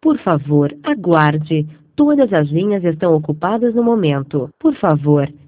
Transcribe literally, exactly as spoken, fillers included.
Por favor, aguarde. Todas as linhas estão ocupadas no momento. Por favor,